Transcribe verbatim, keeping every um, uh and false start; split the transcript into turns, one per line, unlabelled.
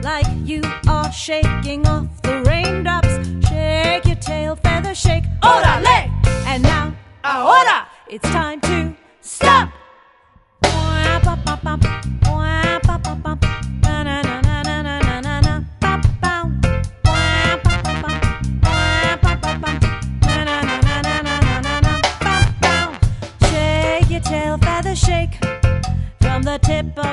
like you are shaking off the raindrops. Shake your tail feather, shake, orale! And now, ahora, it's time to stop! Shake your tail feather, shake from the tip of